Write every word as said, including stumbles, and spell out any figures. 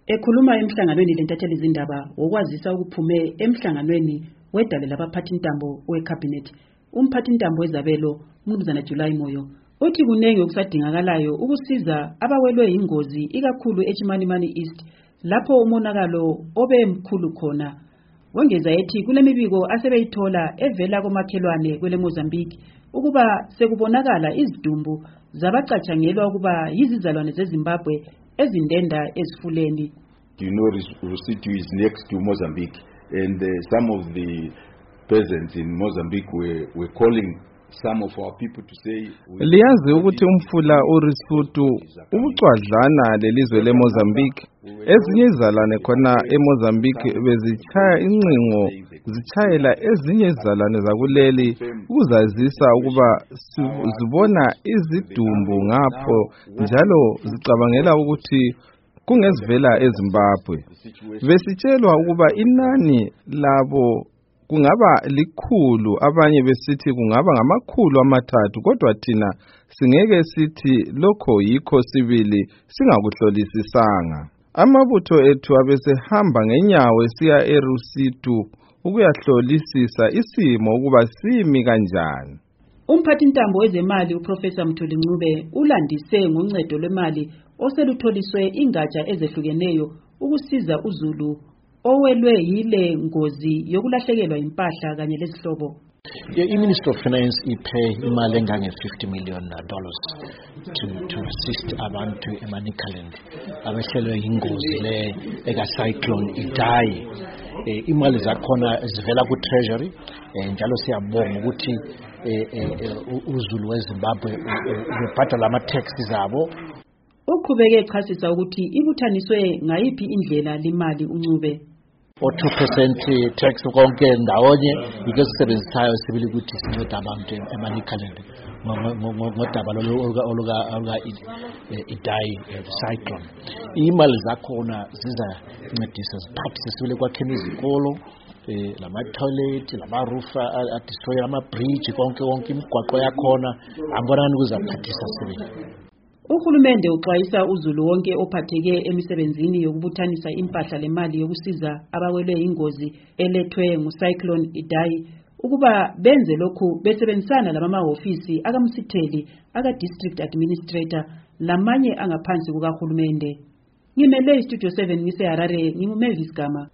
Ekhuluma emhlanganweni lentatheli izindaba wokwazisa ukuphume emhlanganweni wedale labaphathintambo wecabinet, umphathintambo wezabelo uMnumzana July Moyo uthi kunenge okusadingakalayo ukusiza abawelwe ingozi ikakhulu eChimanimani East lapho umonakalo obemkhulu khona. Wongeza ethi kulemibiko asebeyithola evela komakhelwane kwele Mozambique ukuba sekubonakala izidumbu zabacatshangelwa ukuba yizizalwane zeZimbabwe ezindenda ezifuleni. You know, Rusitu is next to Mozambique, and uh, some of the peasants in Mozambique were, were calling some of our people to say liyazi ukuthi umfula uResotho ubucwadlana lelizwe leMozambique. Ezinye izalwane khona eMozambique bezichaya incingo zichayela ezinye izalwane zakuleli ukuzazisa ukuba zibona izidumbu ngapho njalo zicabangela ukuthi kungezivela eZimbabwe. Besitshelwa ukuba inani labo kungaba likhulu, abanye besithi kungaba ngamakhulu amathathu, kodwa thina singeke sithi lokho yikho sibili singakuhlolisisanga. Amabutho ethu abesehamba ngenyawo esiya eRusitu ukuyahlolisisa isimo ukuba simi kanjani. Umphathintambo wezemali uProfessor Mthuli Ncube ulandise ngoncedo lwemali oselutholiswe ingatsha ezehlukeneyo ukusiza uZulu owelwe yile ngozi yokulahlekelwa impahla kanye lezihlobo. I-Ministry of Finance iphe imali engange fifty million dollars to to assist abantu eManicaland abehlelwe ingozi le eka cyclone Idai. Imali zakhona zivela ku treasury njalo siyabonga ukuthi uZulu weZimbabwe ubebhadala ama taxes zabo. Uqhubeke echasisa ukuthi ibuthaniswe ngayiphi indlela limali uNcube. O two percent tax konke ndawonye ike sisebenzisayo sibili ukuthi sinceda abantu eManicaland ngodaba oluka Idai cyclone. Imali zakhona ziza ncedisa ziphathise sibili kwakheni izikolo, lama toilet, lama roof adestroy ama bridge konke konke imigwaqo yakhona angibonani kuzaphathisa sibili. Uhulumende uxwayisa uZulu wonke ophatheke emisebenzini yokubuthanisa impahla lemali yokusiza abawelwe ingozi elethwe ngucyclone Idai ukuba benze lokhu besebenzisana labamahofisi akamsitheli aka district administrator lamanye angaphansi kukahulumende. Ngimele iStudio seven ngise Harare, nginguMavis Gama.